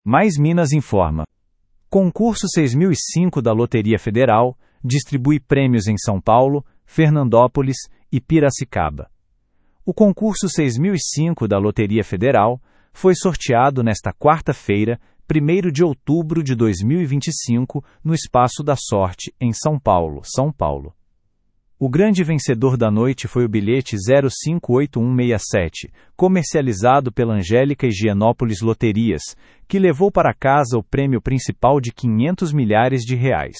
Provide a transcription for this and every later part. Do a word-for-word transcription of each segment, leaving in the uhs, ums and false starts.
Mais Minas informa. Concurso seis mil e cinco da Loteria Federal distribui prêmios em São Paulo, Fernandópolis e Piracicaba. O concurso seis mil e cinco da Loteria Federal foi sorteado nesta quarta-feira, primeiro de outubro de dois mil e vinte e cinco, no Espaço da Sorte, em São Paulo, São Paulo. O grande vencedor da noite foi o bilhete zero cinco oito um seis sete, comercializado pela Angélica Higienópolis Loterias, que levou para casa o prêmio principal de quinhentos milhares de reais.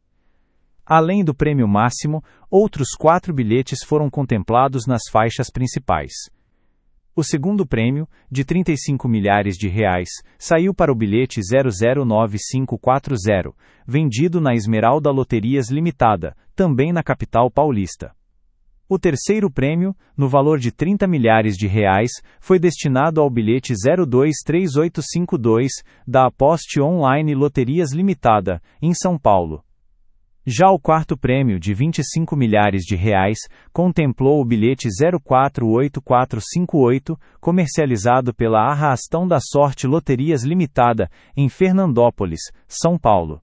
Além do prêmio máximo, outros quatro bilhetes foram contemplados nas faixas principais. O segundo prêmio, de trinta e cinco milhares de reais, saiu para o bilhete zero zero nove cinco quatro zero, vendido na Esmeralda Loterias Limitada, também na capital paulista. O terceiro prêmio, no valor de trinta milhares de reais, foi destinado ao bilhete zero dois três oito cinco dois, da Aposte Online Loterias Limitada, em São Paulo. Já o quarto prêmio, de vinte e cinco milhares de reais, contemplou o bilhete zero quatro oito quatro cinco oito, comercializado pela Arrastão da Sorte Loterias Limitada, em Fernandópolis, São Paulo.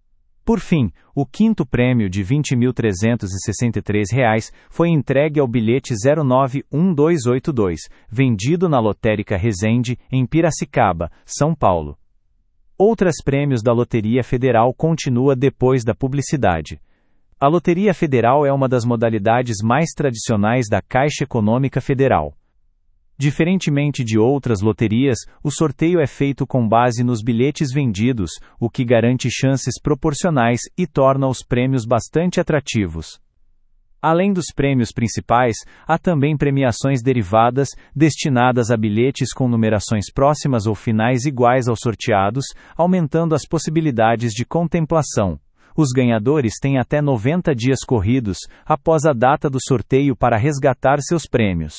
Por fim, o quinto prêmio, de vinte mil trezentos e sessenta e três reais, foi entregue ao bilhete zero nove um dois oito dois, vendido na Lotérica Resende, em Piracicaba, São Paulo. Outros prêmios da Loteria Federal continua depois da publicidade. A Loteria Federal é uma das modalidades mais tradicionais da Caixa Econômica Federal. Diferentemente de outras loterias, o sorteio é feito com base nos bilhetes vendidos, o que garante chances proporcionais e torna os prêmios bastante atrativos. Além dos prêmios principais, há também premiações derivadas, destinadas a bilhetes com numerações próximas ou finais iguais aos sorteados, aumentando as possibilidades de contemplação. Os ganhadores têm até noventa dias corridos, após a data do sorteio para resgatar seus prêmios.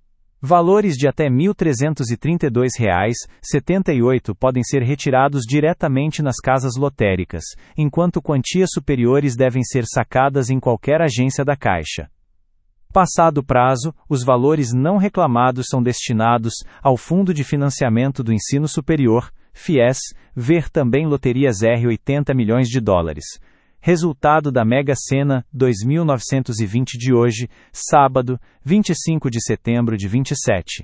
Valores de até mil trezentos e trinta e dois reais e setenta e oito centavos podem ser retirados diretamente nas casas lotéricas, enquanto quantias superiores devem ser sacadas em qualquer agência da Caixa. Passado o prazo, os valores não reclamados são destinados ao Fundo de Financiamento do Ensino Superior, FIES, ver também Loterias R oitenta milhões de dólares. Resultado da Mega Sena dois mil novecentos e vinte de hoje, sábado, vinte e cinco de setembro de vinte e sete.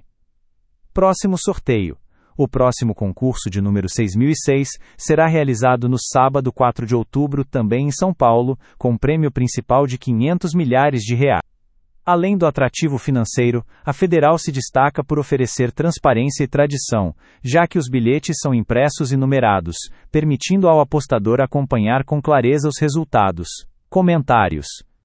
Próximo sorteio. O próximo concurso de número seis mil e seis será realizado no sábado quatro de outubro também em São Paulo, com prêmio principal de quinhentos milhares de reais. Além do atrativo financeiro, a Federal se destaca por oferecer transparência e tradição, já que os bilhetes são impressos e numerados, permitindo ao apostador acompanhar com clareza os resultados. Comentários.